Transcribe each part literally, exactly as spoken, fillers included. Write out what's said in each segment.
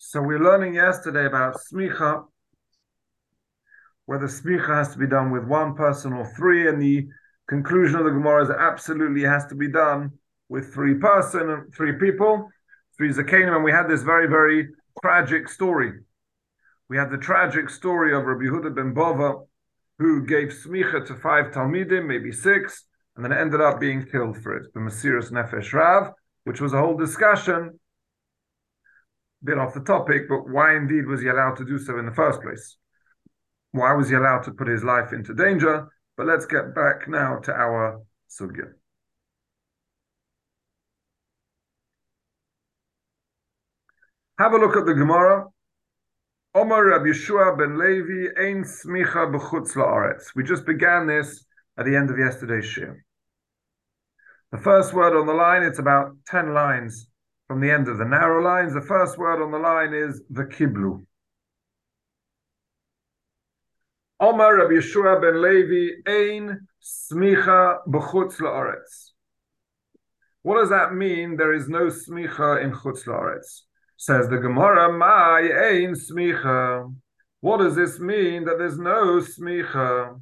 So we're learning yesterday about smicha, whether smicha has to be done with one person or three, and the conclusion of the Gemara is it absolutely has to be done with three person, three people, three zakenim, and we had this very, very tragic story. We had the tragic story of Rabbi Yehuda ben Bova, who gave smicha to five talmidim, maybe six, and then ended up being killed for it. The Mesiras Nefesh Rav, which was a whole discussion, bit off the topic, but why indeed was he allowed to do so in the first place? Why was he allowed to put his life into danger? But let's get back now to our sugya. Have a look at the Gemara. Omar Rabbi Yeshua ben Levi ein smicha b'chutz la'aretz. We just began this at the end of yesterday's shir. The first word on the line, it's about ten lines from the end of the narrow lines. The first word on the line is the kiblu. Omar Rabbi Yeshua ben Levi ein smicha b'chutz la'aretz. What does that mean? There is no smicha in chutz la'aretz. Says the Gemara, my ein smicha. What does this mean that there's no smicha?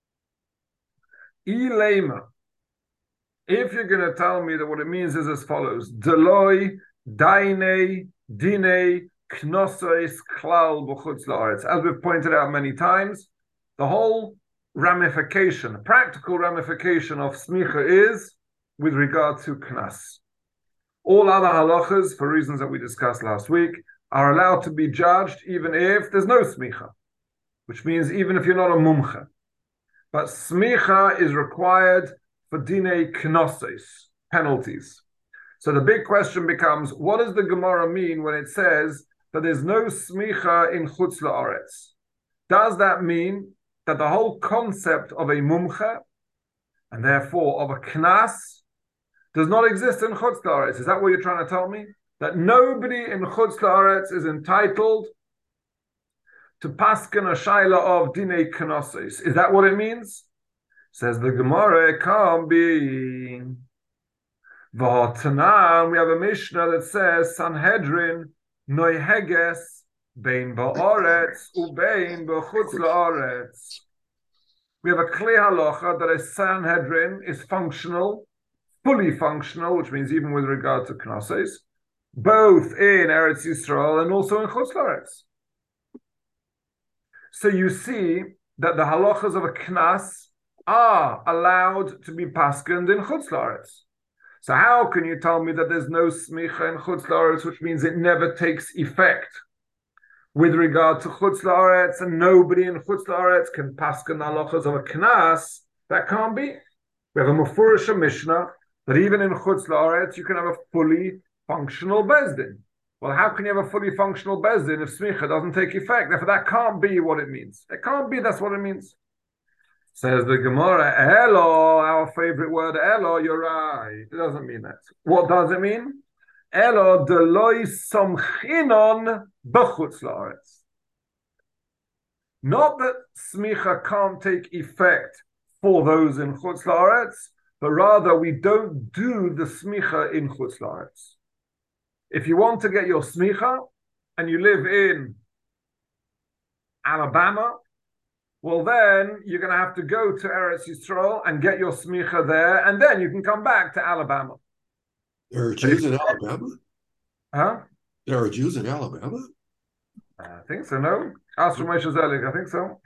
Ilema. If you're going to tell me that what it means is as follows: Deloi, Daine, Dine, Knossos, Klal, B'chutz la'aretz. As we've pointed out many times, the whole ramification, the practical ramification of smicha is with regard to knas. All other halachas, for reasons that we discussed last week, are allowed to be judged even if there's no smicha, which means even if you're not a mumcha. But smicha is required for dinei knossos, penalties. So the big question becomes, what does the Gemara mean when it says that there's no smicha in chutz la'aretz? Does that mean that the whole concept of a mumcha, and therefore of a knas, does not exist in chutz la'aretz? Is that what you're trying to tell me? That nobody in chutz la'aretz is entitled to paskin a shaila of dinei knossos? Is that what it means? Says the Gemara, it can't be. V'hotanan, we have a Mishnah that says Sanhedrin noiheges bein ba'aretz ubein b'chutz la'aretz. We have a clear halacha that a Sanhedrin is functional, fully functional, which means even with regard to knossos, both in Eretz Yisrael and also in chutz la'aretz. So you see that the halachas of a knas are allowed to be paskened in chutz la'aretz. So how can you tell me that there's no smicha in chutz la'aretz, which means it never takes effect with regard to chutz la'aretz, and nobody in chutz la'aretz can pasken the halachas of a knas? That can't be. We have a mefurish Mishnah that even in chutz la'aretz you can have a fully functional bezdin. Well, how can you have a fully functional bezdin if smicha doesn't take effect? Therefore, that can't be what it means. It can't be that's what it means. Says the Gemara, Elo, our favorite word, Elo, you're right. It doesn't mean that. What does it mean? Elo, deloi somchinon b'chutz la'aretz. Not that smicha can't take effect for those in chutz la'aretz, but rather we don't do the smicha in chutz la'aretz. If you want to get your smicha and you live in Alabama, well, then you're going to have to go to Eretz Yisrael and get your smicha there, and then you can come back to Alabama. There are Jews in Alabama? Huh? There are Jews in Alabama? I think so, no? Ask from Moshe Zelig, I think so.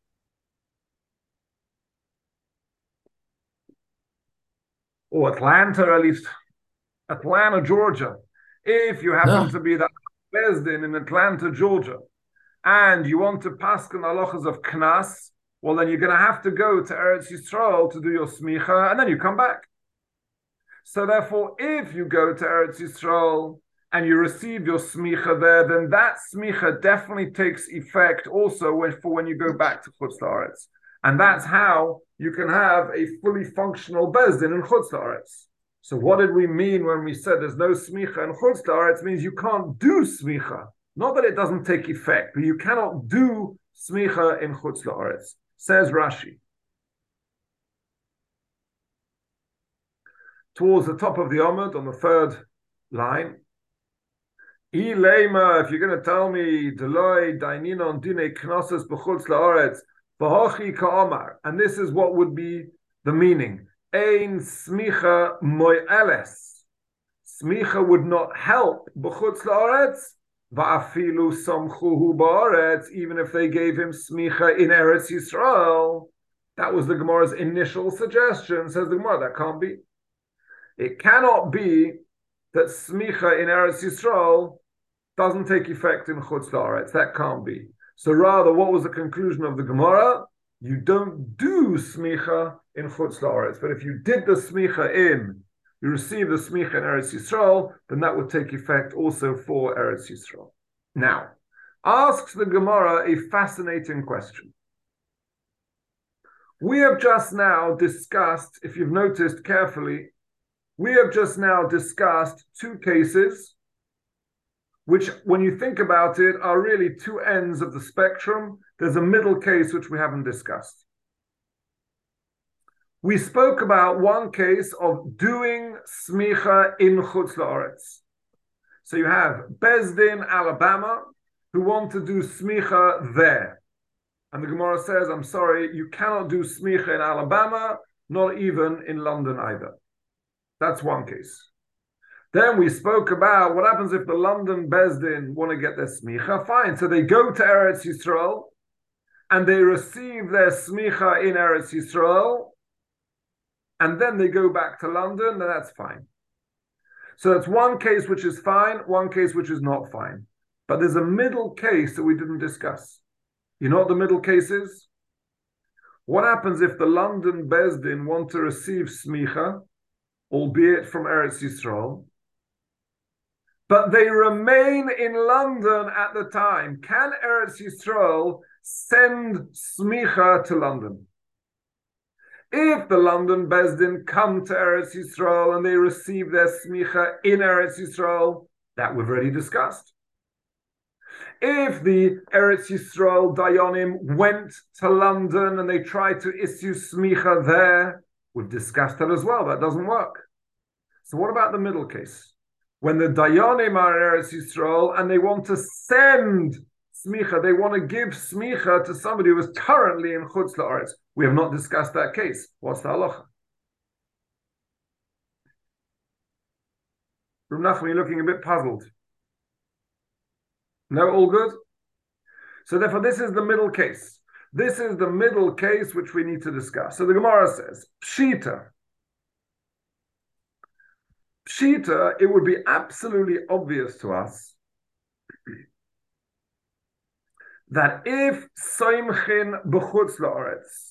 Or Atlanta, at least. Atlanta, Georgia. If you happen no. to be that Bezdin in Atlanta, Georgia, and you want to paskin halachas of knas, well, then you're going to have to go to Eretz Yisrael to do your smicha, and then you come back. So therefore, if you go to Eretz Yisrael and you receive your smicha there, then that smicha definitely takes effect also when, for when you go back to chutz la'aretz. And that's how you can have a fully functional bezdin in chutz la'aretz. So what did we mean when we said there's no smicha in chutz la'aretz? It means you can't do smicha. Not that it doesn't take effect, but you cannot do smicha in chutz la'aretz. Says Rashi. Towards the top of the Amud, on the third line, Ilema, if you're going to tell me Deloy Daininon Dine Knossos B'chutz La'aretz V'hochi Ka'omar, and this is what would be the meaning. Ein smicha mo'eles. Smicha would not help B'chutz La'aretz Va'afilu Somchuhu Ba'aretz, even if they gave him smicha in Eretz Yisrael. That was the Gemara's initial suggestion. Says the Gemara, that can't be. It cannot be that smicha in Eretz Yisrael doesn't take effect in Chutz La'aretz. That can't be. So rather, what was the conclusion of the Gemara? You don't do smicha in Chutz La'aretz. But if you did the smicha in, you receive the smicha in Eretz Yisrael, then that would take effect also for Eretz Yisrael. Now, asks the Gemara a fascinating question. We have just now discussed, if you've noticed carefully, we have just now discussed two cases which, when you think about it, are really two ends of the spectrum. There's a middle case which we haven't discussed. We spoke about one case of doing smicha in Chutz La'aretz. So you have Beis Din, Alabama, who want to do smicha there. And the Gemara says, I'm sorry, you cannot do smicha in Alabama, not even in London either. That's one case. Then we spoke about what happens if the London Beis Din want to get their smicha. Fine, so they go to Eretz Yisrael and they receive their smicha in Eretz Yisrael, and then they go back to London, then that's fine. So that's one case which is fine, one case which is not fine. But there's a middle case that we didn't discuss. You know what the middle case is? What happens if the London Beis Din want to receive smicha, albeit from Eretz Yisrael, but they remain in London at the time? Can Eretz Yisrael send smicha to London? If the London Beis Din come to Eretz Yisrael and they receive their smicha in Eretz Yisrael, that we've already discussed. If the Eretz Yisrael Dayanim went to London and they tried to issue smicha there, we've discussed that as well. That doesn't work. So what about the middle case? When the Dayanim are in Eretz Yisrael and they want to send smicha, they want to give smicha to somebody who is currently in Chutz La'aretz. We have not discussed that case. What's the halacha? Rav Nachman, you're looking a bit puzzled. No, all good? So therefore, this is the middle case. This is the middle case which we need to discuss. So the Gemara says, Pshita. Pshita, it would be absolutely obvious to us that if Soimchin b'chutz la'aretz,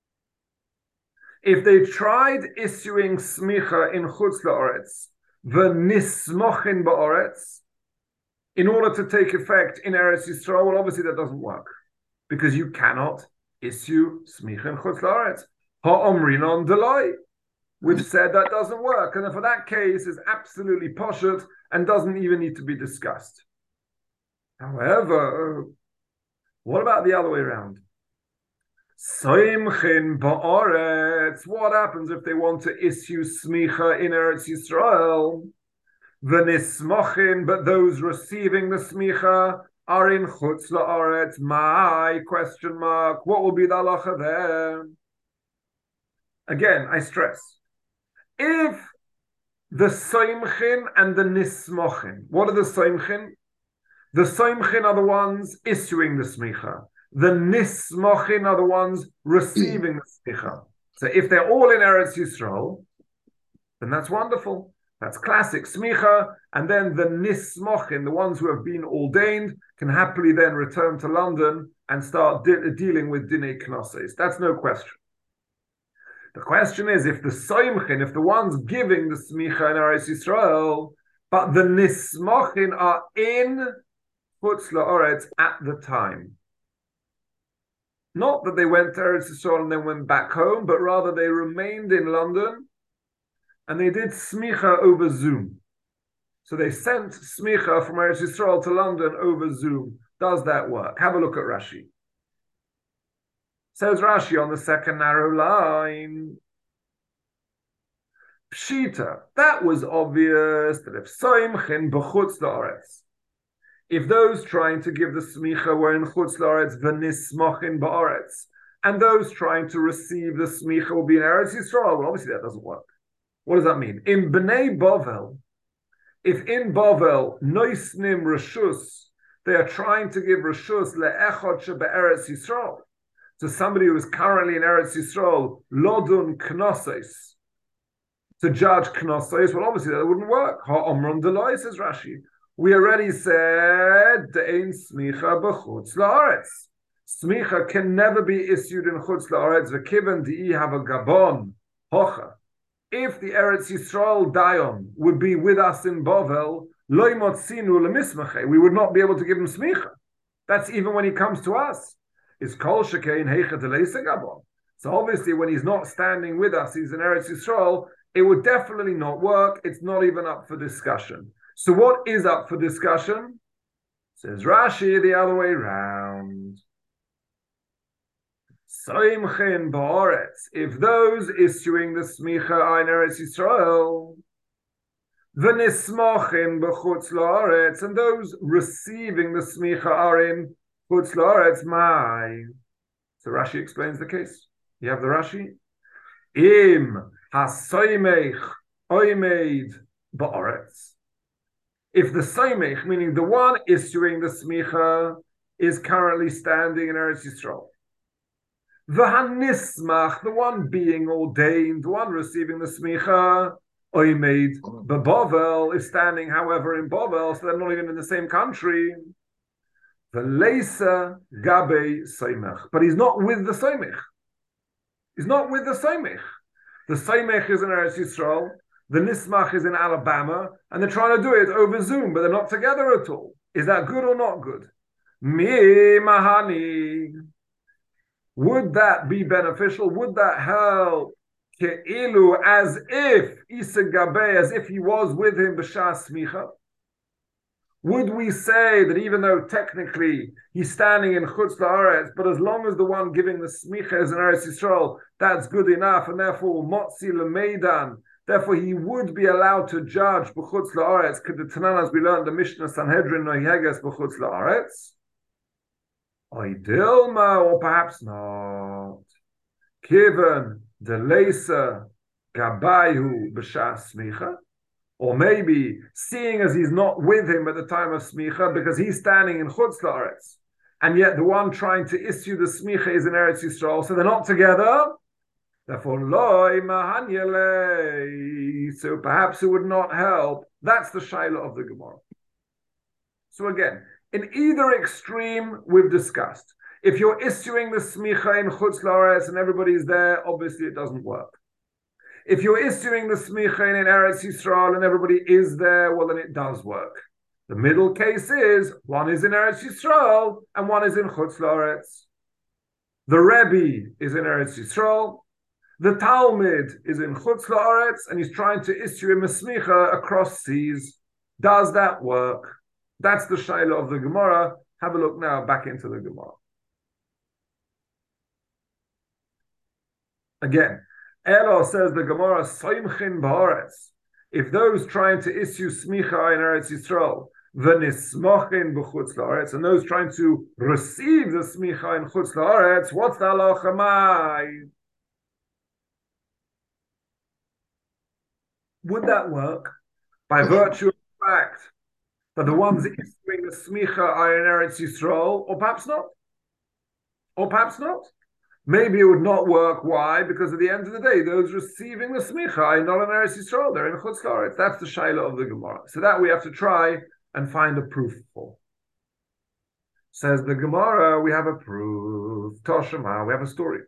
if they tried issuing smicha in chutz la'aretz, v'nismochin ba'aretz, in order to take effect in Eretz Yisrael, well, obviously that doesn't work, because you cannot issue smicha in chutz la'aretz. Ha'omrinon deloi. We've said that doesn't work, and for that case is absolutely poshut and doesn't even need to be discussed. However, what about the other way around? Soimchin ba'aretz. What happens if they want to issue smicha in Eretz Yisrael? V'nismochin, but those receiving the smicha are in chutz la'aretz. My question mark. What will be the halacha there? Again, I stress. If the soimchin and the nismochin, what are the soimchin? The soimchin are the ones issuing the smicha. The nismochin are the ones receiving the smicha. So if they're all in Eretz Yisrael, then that's wonderful. That's classic smicha. And then the nismochin, the ones who have been ordained, can happily then return to London and start de- dealing with dinei knosses. That's no question. The question is, if the soimchin, if the ones giving the smicha in Eretz Yisrael, but the nismochin are in chutz la'aretz at the time. Not that they went to Eretz Yisrael and then went back home, but rather they remained in London and they did smicha over Zoom. So they sent smicha from Eretz Yisrael to London over Zoom. Does that work? Have a look at Rashi. Says Rashi on the second narrow line, Pshita, that was obvious that if soimchin b'chutz la'aretz, if those trying to give the smicha were in chutz la'aretz v'nismochin ba'aretz, and those trying to receive the smicha will be in Eretz Yisrael, well, obviously that doesn't work. What does that mean? In Bnei Bovel, if in Bovel, noisnim reshus, they are trying to give reshus le'echot shebe'eretz Yisrael, to somebody who is currently in Eretz Yisrael, lodun knossos, to judge knossos, well, obviously that wouldn't work. Ha'omron deloi, says Rashi. We already said de'ein smicha b'chutz la'aretz. Smicha can never be issued in chutz la'aretz. V'kiven di'i have a gabon hocha. If the Eretz Yisrael dayon would be with us in Bovel, loy motzinu lemismache, we would not be able to give him smicha. That's even when he comes to us. Is kol shekein heicha deleisa gabon. So obviously, when he's not standing with us, he's in Eretz Yisrael. It would definitely not work. It's not even up for discussion. So what is up for discussion? Says Rashi, the other way round. Soimchin ba'aretz. If those issuing the smicha are in Eretz Yisrael, v'nismochin b'chutz la'aretz, and those receiving the smicha are in chutz la'aretz, mai. So Rashi explains the case. You have the Rashi. Im hasoimech oimeid ba'aretz. If the soimech, meaning the one issuing the smicha, is currently standing in Eretz Yisrael, the hanismach, the one being ordained, the one receiving the smicha, oimeid b'bovel, is standing, however, in Bovel, so they're not even in the same country. The leisa gabe soimech, but he's not with the soimech. He's not with the soimech. The soimech is in Eretz Yisrael, the nismach is in Alabama, and they're trying to do it over Zoom, but they're not together at all. Is that good or not good? Mi mahani. Would that be beneficial? Would that help? Ke'ilu, as if Isa Gabe, as if he was with him b'shas smicha. Would we say that even though technically he's standing in chutz la'aretz, but as long as the one giving the smicha is in Eretz Yisrael, that's good enough, and therefore motzi l'meidan, therefore he would be allowed to judge b'chutz la'aretz, k'detanan, as we learned the Mishnah Sanhedrin noheges b'chutz la'aretz. Dilma, or perhaps not. Kiven the leisa gabayu b'shas smicha, or maybe seeing as he's not with him at the time of smicha because he's standing in chutz la'aretz, and yet the one trying to issue the smicha is in Eretz Yisrael, so they're not together. Therefore, loy mahanyele. So perhaps it would not help. That's the shaila of the Gemara. So again, in either extreme, we've discussed. If you're issuing the smicha in chutz la'aretz and everybody's there, obviously it doesn't work. If you're issuing the smicha in Eretz Yisrael and everybody is there, well, then it does work. The middle case is one is in Eretz Yisrael and one is in chutz la'aretz. The Rebbe is in Eretz Yisrael. The Talmud is in chutz la'aretz and he's trying to issue him a smicha across seas. Does that work? That's the shaila of the Gemara. Have a look now back into the Gemara. Again, Elo says the Gemara, Soimchin ba'aretz. If those trying to issue smicha in Eretz Yisrael, v'nismochin b'chutz la'aretz, and those trying to receive the smicha in chutz la'aretz, what's the halacha mai? Would that work? By virtue of the fact that the ones issuing the smicha are in Eretz Yisrael, or perhaps not. Or perhaps not. Maybe it would not work. Why? Because at the end of the day, those receiving the smicha are not in Eretz Yisrael, they're in chutz la'aretz. That's the shaila of the Gemara. So that we have to try and find a proof for. Says the Gemara, we have a proof. Toshima, we have a story.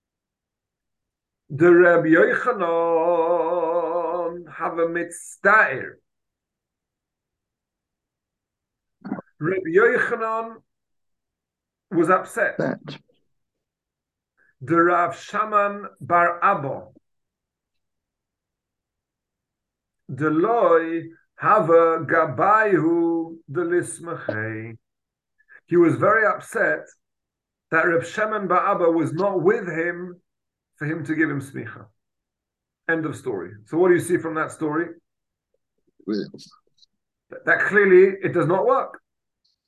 The Rabbi Yochanan have a mitzdair. Rabbi Yochanan was upset. That. The Rav Shaman bar Abba, the loy have a gabayu the lismachei. He was very upset that Rav Shaman bar Abba was not with him for him to give him smicha. End of story. So what do you see from that story? That clearly it does not work.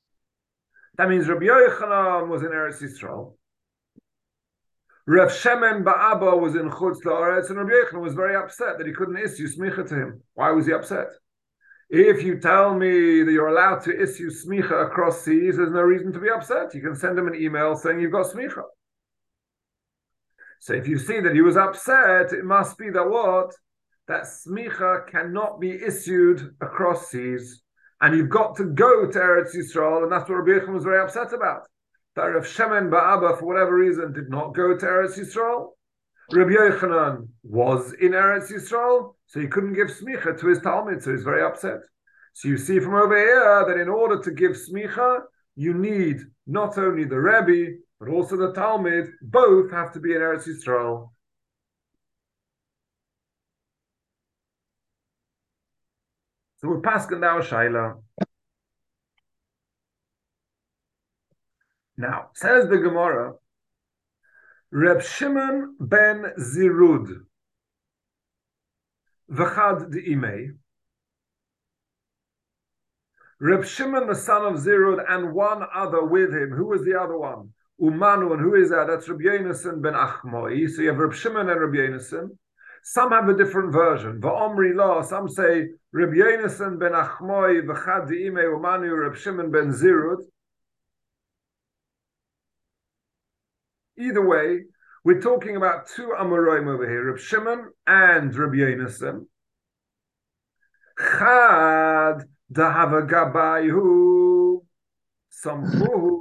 That means Rabbi Yochanan was in Eretz Yisrael. Rav Shemen Ba'aba was in Chutz La'aretz, and Rabbi Yochanan was very upset that he couldn't issue smicha to him. Why was he upset? If you tell me that you're allowed to issue smicha across seas, there's no reason to be upset. You can send him an email saying you've got smicha. So if you see that he was upset, it must be that what? That smicha cannot be issued across seas. And you've got to go to Eretz Yisrael, and that's what Rabbi Yochanan was very upset about. That Rav Shemen Ba'aba, for whatever reason, did not go to Eretz Yisrael. Rabbi Yochanan was in Eretz Yisrael, so he couldn't give smicha to his Talmud, so he's very upset. So you see from over here that in order to give smicha, you need not only the Rebbe, but also the Talmud. Both have to be in Eretz Yisrael. So we're passing now Shaila. Now, says the Gemara, Reb Shimon ben Zirud, v'chad d'imei. Reb Shimon, the son of Zirud, and one other with him. Who was the other one? Umanu, and who is that? That's Reb Yonasan ben Achmoi. So you have Reb Shimon and Reb Yonasan. Some have a different version. V'omri lo, some say Reb Yonasan ben Achmoi, v'chad d'imei, Umanu, Reb Shimon ben Zirud. Either way, we're talking about two Amoraim over here, Reb Shimon and Reb Yonasan. Chad dahava gabayhu samchuhu.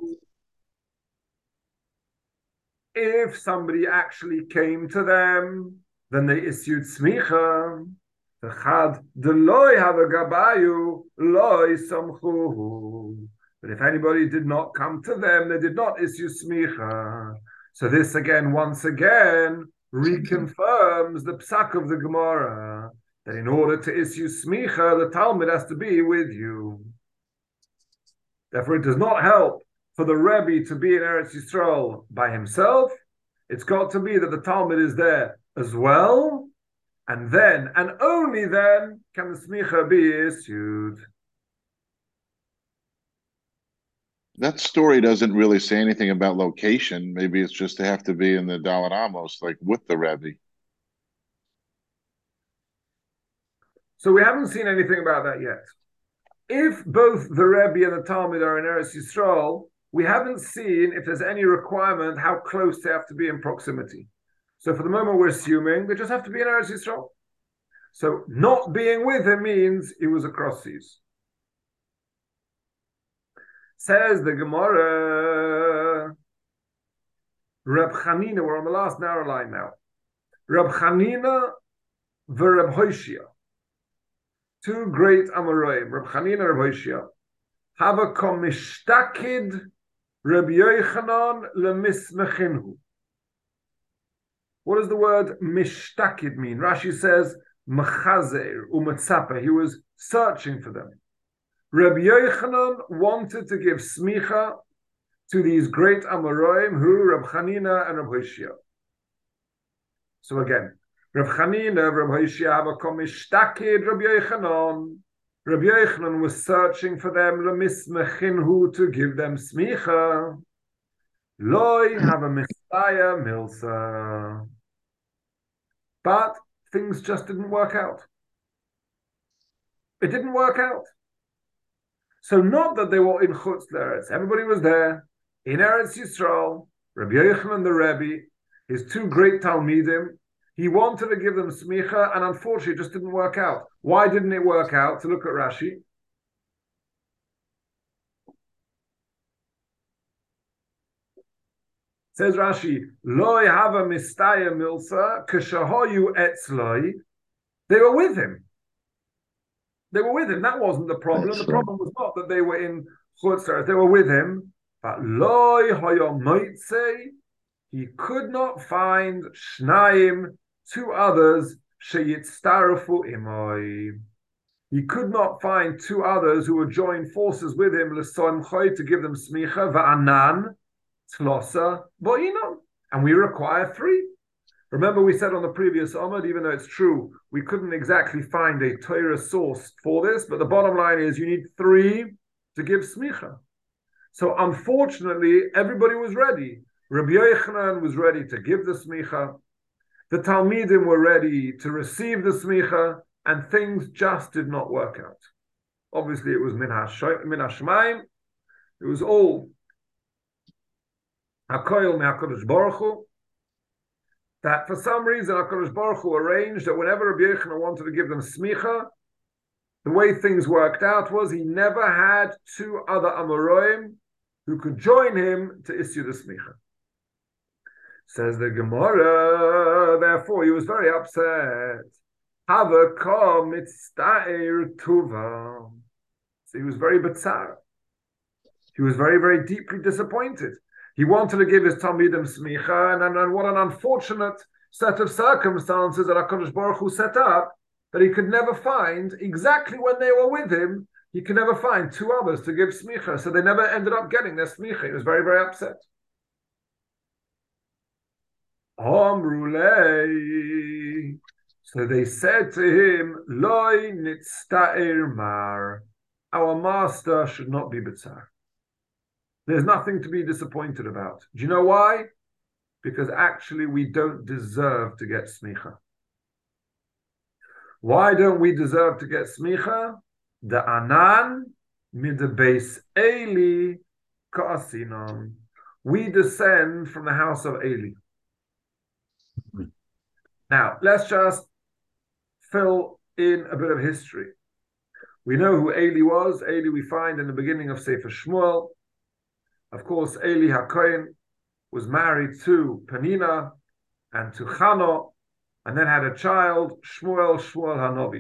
If somebody actually came to them, then they issued smicha. The chad deloy hava gabayu loy samchuhu. But if anybody did not come to them, they did not issue smicha. So this again, once again, reconfirms the psak of the Gemara, that in order to issue smicha, the Talmud has to be with you. Therefore, it does not help for the Rebbe to be in Eretz Yisrael by himself. It's got to be that the Talmud is there as well, and then, and only then, can the smicha be issued. That story doesn't really say anything about location. Maybe it's just they have to be in the Dalet Amos, like with the Rebbe. So we haven't seen anything about that yet. If both the Rebbe and the Talmud are in Eretz Yisrael, we haven't seen if there's any requirement how close they have to be in proximity. So for the moment, we're assuming they just have to be in Eretz Yisrael. So not being with him means he was across seas. Says the Gemara, Reb Chanina, we're on the last narrow line now. Reb Chanina v'Reb Hoshia, two great Amoraim, Reb Chanina and Reb Hoshia, have a komishtakid Reb Yochanan lemismechinhu. What does the word mishtakid mean? Rashi says, mechazer u'metzapeh, he was searching for them. Rabbi Yochanan wanted to give smicha to these great Amoraim, who Reb Chanina and Reb Hoshia. So again, Reb Chanina, Reb Hoshia have a komishtakid Rabbi Yochanan. Rabbi Yochanan was searching for them, lemismechinhu, to give them smicha. Loi have a messiah milsa. But things just didn't work out. It didn't work out. So not that they were in Chutz L'Eretz. Everybody was there, in Eretz Yisrael, Rabbi Yochanan the Rebbe, his two great Talmidim. He wanted to give them smicha, and unfortunately it just didn't work out. Why didn't it work out? To look at Rashi. Says Rashi, Loi hava mistaya milsa, kashahoyu etzloi. They were with him. They were with him. That wasn't the problem. That's the problem was not that they were in Chutz L'Eretz. They were with him. But Loi hoyo moitze, he could not find Shnaim, two others, sheyitztarufu imoi. He could not find two others who would join forces with him, l'soimchoi, to give them smicha, va'anan, tlosa, bo'ino. And we require three. Remember we said on the previous Omid, even though it's true, we couldn't exactly find a Torah source for this, but the bottom line is you need three to give smicha. So unfortunately, everybody was ready. Rabbi Yochanan was ready to give the smicha. The Talmidim were ready to receive the smicha, and things just did not work out. Obviously, it was min hashmaim. It was all hakoil me'HaKadosh Baruch Hu. That for some reason HaKadosh Baruch Hu arranged that whenever Rabbi Yochanan wanted to give them smicha, the way things worked out was he never had two other Amoraim who could join him to issue the smicha. Says the Gemara, therefore he was very upset. Hava mitzta'er tuva. So he was very betzar. He was very, very deeply disappointed. He wanted to give his Talmidim smicha, and, and, and what an unfortunate set of circumstances that HaKadosh Baruch Hu set up, that he could never find, exactly when they were with him, he could never find two others to give smicha, so they never ended up getting their smicha. He was very, very upset. Amrulei. So they said to him, Loi nitzta'er mar. Our master should not be betzar. There's nothing to be disappointed about. Do you know why? Because actually we don't deserve to get smicha. Why don't we deserve to get smicha? The anan mid the base Eli ka'asinon. We descend from the house of Eli. Now, let's just fill in a bit of history. We know who Eli was. Eli we find in the beginning of Sefer Shmuel. Of course, Eli HaKohen was married to Penina and to Chano, and then had a child, Shmuel, Shmuel Hanovi.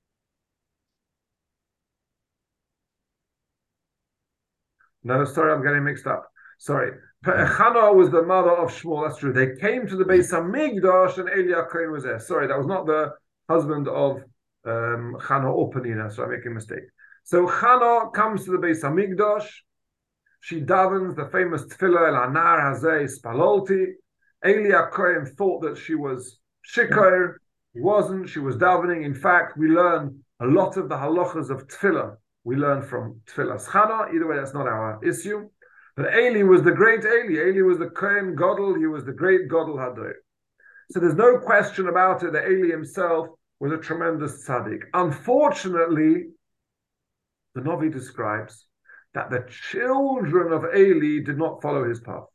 No, sorry, I'm getting mixed up. Sorry. Chana was the mother of Shmuel, that's true. They came to the Beis HaMikdash and Eli HaKohen was there. Sorry, that was not the husband of um, Chana or Penina, so I'm making a mistake. So Chana comes to the Beis HaMikdash. She davens the famous Tefillah El Anar Hazeh Spalolti. Eli HaKohen thought that she was shikar. He wasn't. She was davening. In fact, we learn a lot of the halachas of Tefillah. We learn from Tefillah's Chana. Either way, that's not our issue. But Eli was the great Eli. Eli was the Kohen Gadol. He was the great Gadol Hador. So there's no question about it that Eli himself was a tremendous tzaddik. Unfortunately, the Novi describes that the children of Eli did not follow his path.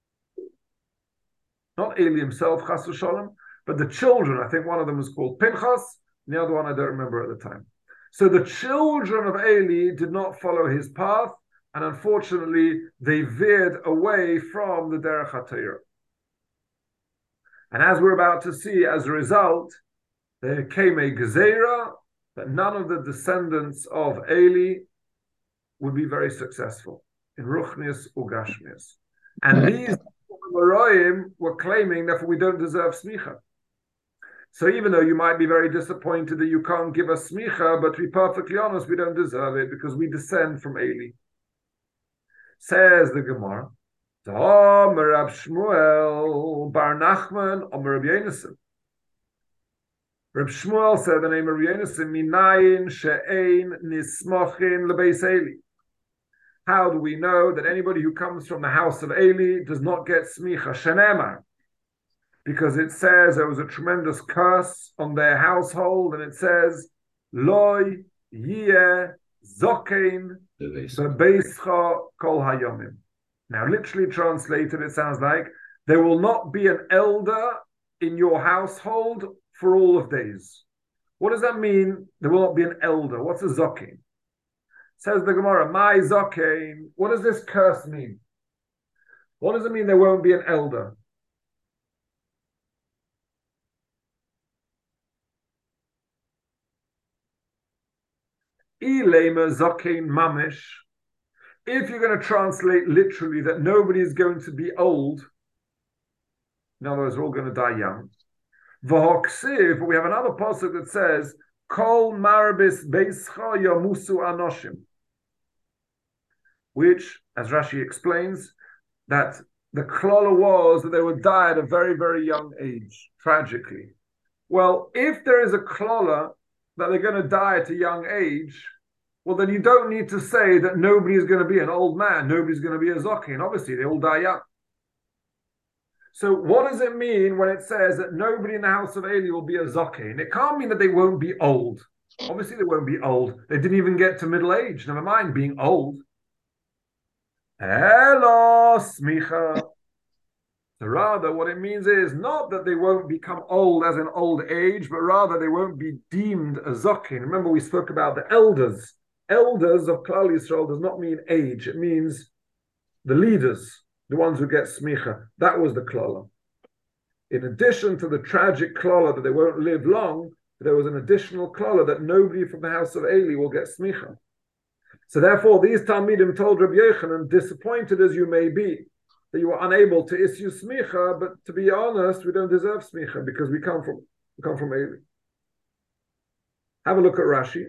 Not Eli himself, chas v'sholem, but the children. I think one of them was called Pinchas, and the other one I don't remember at the time. So the children of Eli did not follow his path, and unfortunately, they veered away from the Derech HaTorah. And as we're about to see, as a result, there came a gezerah that none of the descendants of Eli would be very successful in Ruchnius Ugashmius. And these Amoraim were claiming that we don't deserve smicha. So even though you might be very disappointed that you can't give us smicha, but to be perfectly honest, we don't deserve it because we descend from Eli. Says the Gemara, Omer Rab Shmuel Bar Nachman Omer Rab Yonasan. Rab Shmuel said the name of Rab Yonasan, Minayin she'ein nismochin lebeis Eli. How do we know that anybody who comes from the house of Eli does not get smicha? Shenemar. Because it says there was a tremendous curse on their household, and it says, Loi yeh zokein bebeischa kol hayomim. Now, literally translated, it sounds like, there will not be an elder in your household for all of days. What does that mean? There will not be an elder. What's a zokein? Says the Gemara, my zokein. What does this curse mean? What does it mean there won't be an elder? Ilema zokein mamish. If you're going to translate literally that nobody is going to be old, in other words, we're all going to die young. V'hoksiv, but we have another pasuk that says, Kol marbis beischa yamusu anoshim, which, as Rashi explains, that the klala was that they would die at a very, very young age, tragically. Well, if there is a klala that they're going to die at a young age, well, then you don't need to say that nobody is going to be an old man, nobody's going to be a zokin. Obviously, they all die young. So what does it mean when it says that nobody in the house of Eli will be a zokin? It can't mean that they won't be old. Obviously, they won't be old. They didn't even get to middle age. Never mind being old. Hello, smicha. So rather, what it means is not that they won't become old as in old age, but rather they won't be deemed a zokin. Remember, we spoke about the elders. Elders of Klal Yisrael does not mean age. It means the leaders, the ones who get smicha. That was the klala. In addition to the tragic klala that they won't live long, there was an additional klala that nobody from the house of Eli will get smicha. So therefore, these Talmidim told Rabbi Yochanan, disappointed as you may be, that you were unable to issue smicha, but to be honest, we don't deserve smicha because we come from we come from Eli. Have a look at Rashi.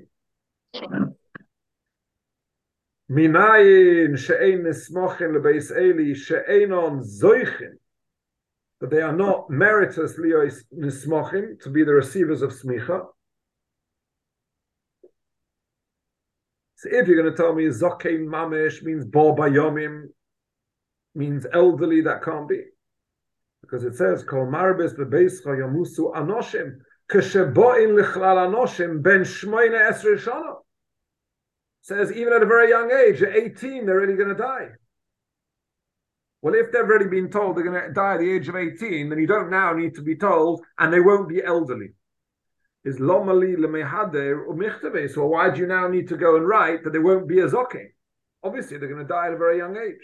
Minayin she'ein nismochin lebeis Eli she'einon zoichin, that they are not meritorious liyos nismochin, to be the receivers of smicha. So if you're going to tell me zokein mamish means bo bayomim, means elderly, that can't be, because it says kol marbes bebeischa yamusu anoshim kesheboin lichlal anoshim ben shmoina esrei shana. Says even at a very young age, at eighteen, they're really going to die. Well, if they've already been told they're going to die at the age of eighteen, then you don't now need to be told, and they won't be elderly. Is lomali lemehader umichtave. So why do you now need to go and write that they won't be a zokin? Obviously, they're going to die at a very young age.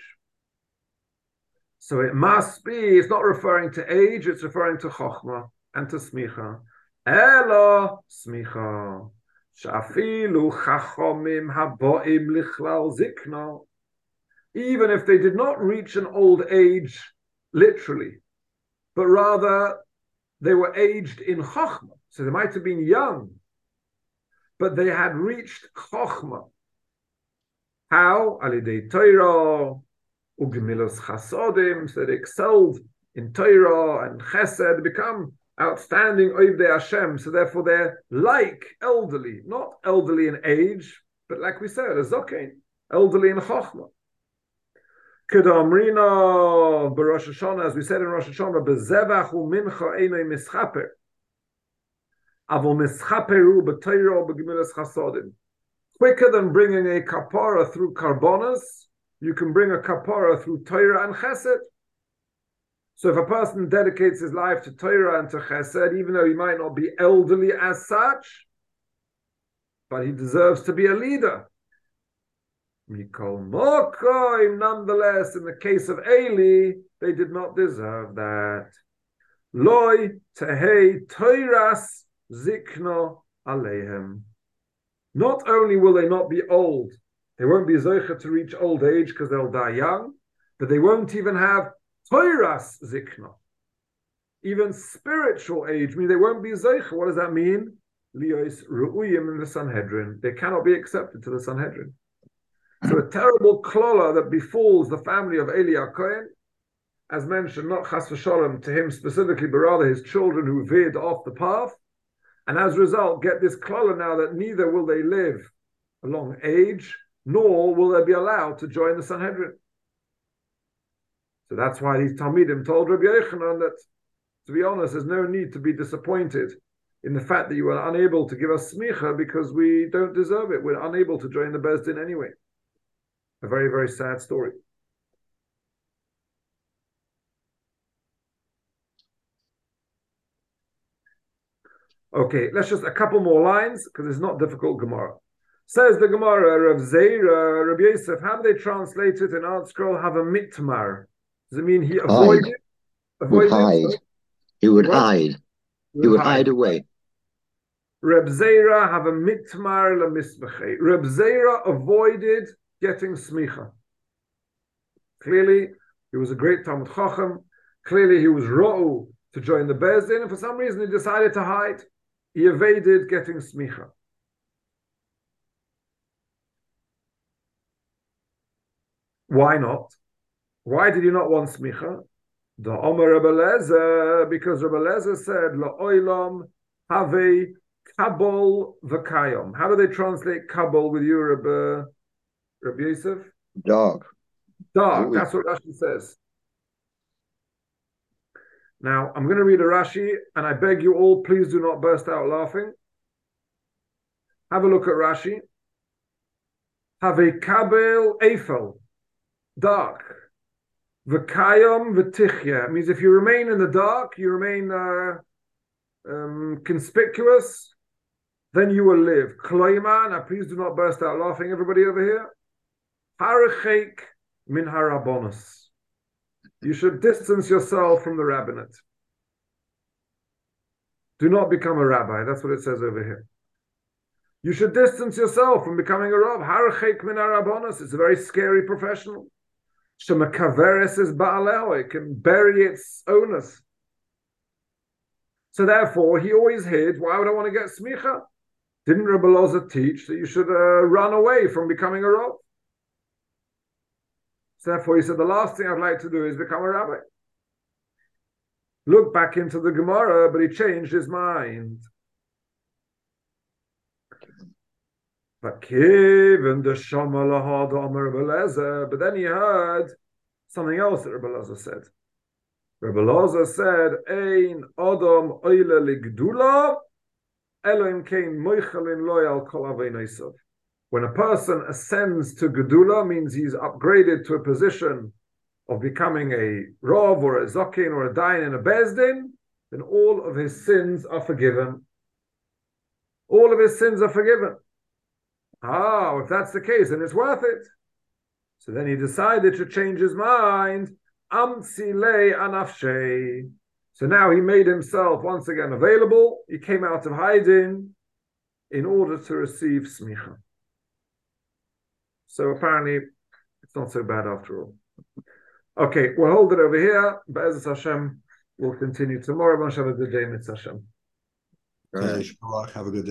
So it must be, it's not referring to age, it's referring to chokhmah and to smicha. Elo smicha. Shafilu chachomim haboim lichlal zikna. Even if they did not reach an old age, literally, but rather they were aged in chokhmah. So they might have been young, but they had reached chokhmah. How? Alidei Torah, ugemilos chasodim, so they excelled in Torah and chesed, become outstanding oivdei Hashem. So therefore they're like elderly, not elderly in age, but like we said, a zokein, elderly in chokhmah. Kedamrina b'Rosh Hashanah, as we said in Rosh Hashanah, bezevach u'mincha einay mischaper. Quicker than bringing a kapara through karbonas, you can bring a kapara through Torah and chesed. So if a person dedicates his life to Torah and to chesed, even though he might not be elderly as such, but he deserves to be a leader. Mikol Mokoim, nonetheless, in the case of Eli, they did not deserve that. Loi tehei Toiras Zikno Alehem. Not only will they not be old, they won't be zoicha to reach old age because they'll die young, but they won't even have Toiras Zikno. Even spiritual age, I mean they won't be zoicha. What does that mean? Lios Ru'uyim in the Sanhedrin. They cannot be accepted to the Sanhedrin. So a terrible klala that befalls the family of Eli HaKohen, as mentioned, not chas v'sholem to him specifically, but rather his children who veered off the path. And as a result, get this klala now that neither will they live a long age, nor will they be allowed to join the Sanhedrin. So that's why these Talmidim told Rabbi Yochanan that, to be honest, there's no need to be disappointed in the fact that you are unable to give us smicha because we don't deserve it. We're unable to join the Beis Din anyway. A very, very sad story. Okay, let's just a couple more lines because it's not difficult Gemara. Says the Gemara, Rav Zeira, Rabbi Yosef, how do they translate it in Art Scroll? Have a mitmar. Does it mean he avoided? Would hide. He would what? hide. He, he would hide. hide away. Reb Zeira have a mitmar la misbechei. Reb Zeira avoided getting smicha. Clearly, he was a great Talmud Chacham. Clearly, he was ro'u to join the Beis Din, and for some reason he decided to hide. He evaded getting smicha. Why not? Why did he not want smicha? The Omer Rebbe Lezer, because Rebbe Lezer said, La'olam havei Kabul v'kayom. How do they translate Kabul with you, Rabbi, Rabbi Yosef? Dog. Dark. Ooh. That's what Rashi says. Now, I'm going to read a Rashi, and I beg you all, please do not burst out laughing. Have a look at Rashi. Have a kabel efel, dark. V'kayom v'tichya. It means if you remain in the dark, you remain uh, um, conspicuous, then you will live. Kloima. Now, please do not burst out laughing, everybody over here. Harachek min harabonus. You should distance yourself from the rabbinate. Do not become a rabbi. That's what it says over here. You should distance yourself from becoming a rav. Harachek min harabonus. It's a very scary profession. Shemakaveres is ba'aleho. It can bury its owners. So therefore, he always hid. Why would I want to get smicha? Didn't Rebbe Loza teach that you should uh, run away from becoming a rav? So therefore, he said, the last thing I'd like to do is become a rabbi. Look back into the Gemara, but he changed his mind. But then he heard something else that Rebbe Loza said. Rebbe Loza said, Ein Adam oile ligdula, Elohim kein moichalin loy al kol aveinaisav. When a person ascends to Gedula, means he's upgraded to a position of becoming a Rav or a Zokin or a Dayan in a Bezdin, then all of his sins are forgiven. All of his sins are forgiven. Ah, if that's the case, then it's worth it. So then he decided to change his mind. Amtsilei anafshei. So now he made himself once again available. He came out of hiding in order to receive smicha. So apparently, it's not so bad after all. Okay, we'll hold it over here. Be'ezus Hashem, we'll continue tomorrow. Have a good day, Mitzvah Hashem. Have a good day.